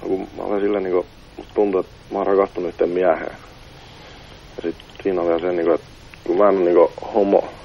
kun mä olen sillä niinku, musta tuntuu, että mä oon rakastunut yhteen mieheen. Ja sit siinä on vielä se niinku, että kun mä en ole niinku